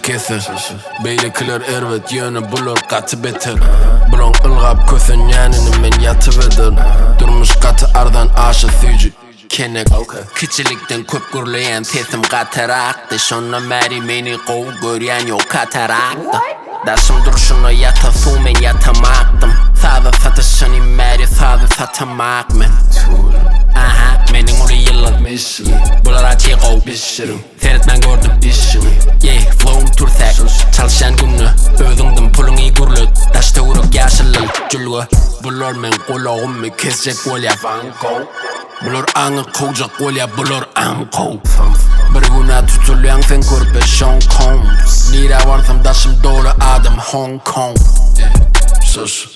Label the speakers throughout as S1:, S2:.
S1: kesin. Beylikler ervet yönü bulur katı beter. Bulun ılgap kösün yanını men yatıvedir. Durmuş katı ardan aşı süycü kenek. Küçülükten köp gürleyen sesim kataraktı. Şonna meri meni kov göryen yok kataraktı. Daşım duruşuna yata su men yatamaktım. Sağda satışını meri sağda satamak men. Aha, menin ulu yıllar bular açık ol seyretmen gördüm yeah, flow'um tursak çalışan günü özüngdüm pulun iyi gürlük taşta uruk yaşılıl cülgü bular men kulağımı kesecek olya bular anı kovacak olya bular ankov bir güne tutulayan sen körpe Sean Combs nire varsam daşım dolu adım Hong Kong sus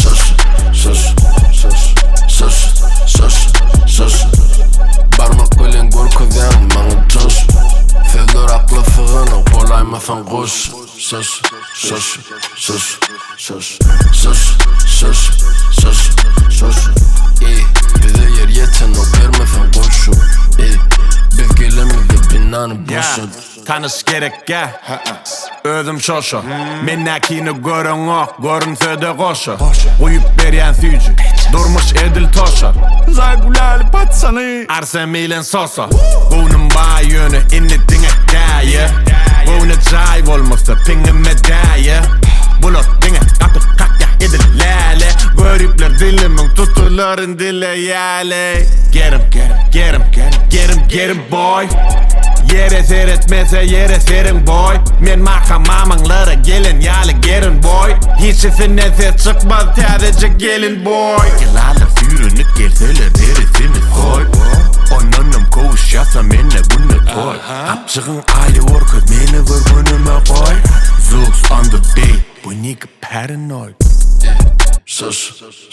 S1: Barmak bilen görküden bana coş Fevler aklı fığını kolaymasan koş Sus Bize yer yeten o vermesen koşu Biz gelemizde binanı boşun
S2: Tanış gerek ya Özüm şoşu Mennekini görün ok Görünse de koşu Uyup beryen süycü Durmuş edil toşu Zaygulali patsanı Arsemilen sosu Bunun bağ yönü innetine gaye Bunu cayb olmuşsa pingi medaya Bulut dine kapı kakya edil lale Görüpler dilimin tutuların dile yale Get him boy Yere seyretmese yere serin boy Men makamamınlara gelin yalı gelin boy Hiçbirine ses çıkmaz sadece gelin boy Yılarla sürünüp gelseler neresini koy Onunum kovuş yasa menle bunu koy Apçığın ayı orkut meni vur önüme koy Zooks on the beat Bu nigga paranoid
S1: Sus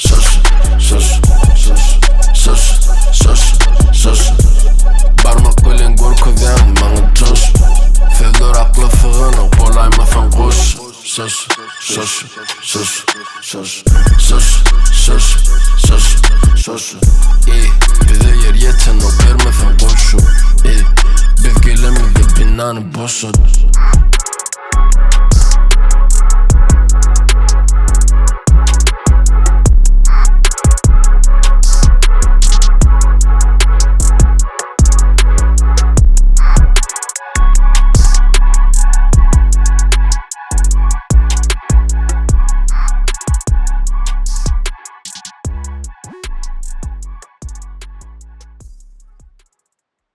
S1: Barmak bilen görküden bana coş Fevler aklı fığını kolaymasan koş Sus Bize yer yeten o vermesen koşu Biz gelemizde binanı boşun